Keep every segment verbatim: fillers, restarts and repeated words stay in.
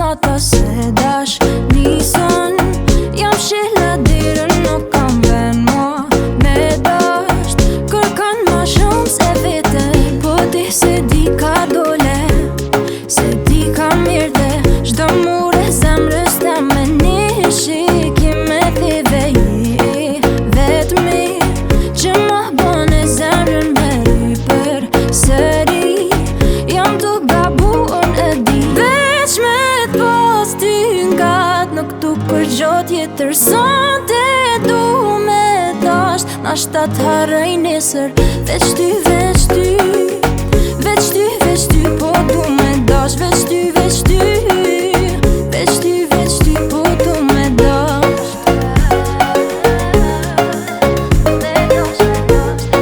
nata se dash nison. Jam shihla dirën nuk kam ven mua me dasht. Kërkan ma shumë se vete, po ti se di ka dole, se di ka mirte. Shdo mure zemrës ta me një shikim me thive i vetëmi, që ma bone zemrën me ry për sëri. Jam të gabuar e di, veç me t'pos ty ngat nuk tu për gjo tjetër. Sonte du me dasht, nashta t'harrej nesër. Veç ty, veç ty, veç ty, veç ty, po du me dasht. Veç ty, veç ty, veç ty, veç ty, po du me dasht. Me dasht, me dasht,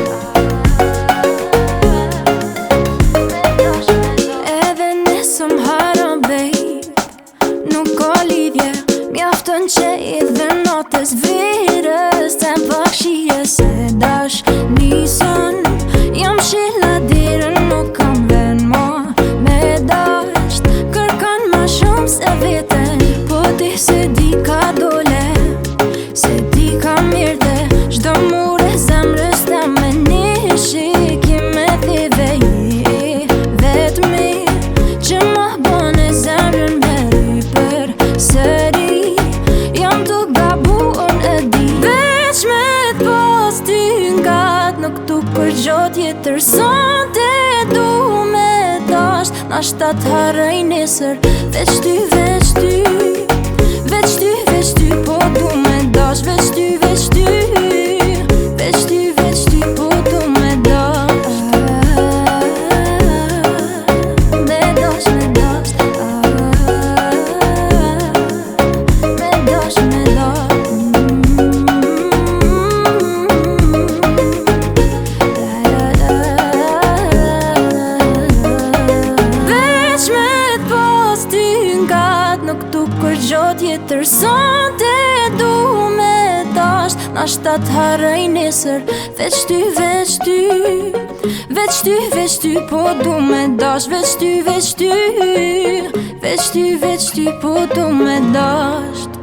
me dasht, me dasht. Edhe nesëm haram babe, nuk ka lidhje. Mjaftën që i dhe natës virës, të pak shije se dash nison. Jam shihla dirën nuk kam ven mua me dasht. Kërkan ma shumë se vete, po ti se di ka dole, se di ka mirte. Shdo mure zemrës ta me një shikim me thive i vetëmi, që ma bone zemrën me ry për sëri. Jam të gabuar e di, veç me t'pos ty ngat nuk tu për gjo tjetër. Sonte du me dasht, nashta t'harrej nesër. Veç ty, veç ty, veç ty, veç ty, po du me dasht. Veç ty, veç ty, veç ty, veç ty, po du me dasht. Me dasht, me dasht, me dasht, me dasht. Veç me t'pos ty ngat nuk tu kur gjo tjetër. Sonte du me dasht, nashta t'harrej nesër. Veç ty, veç ty, veç ty, veç ty, po du me dasht. Veç ty, veç ty, veç ty, veç ty, po du me dasht.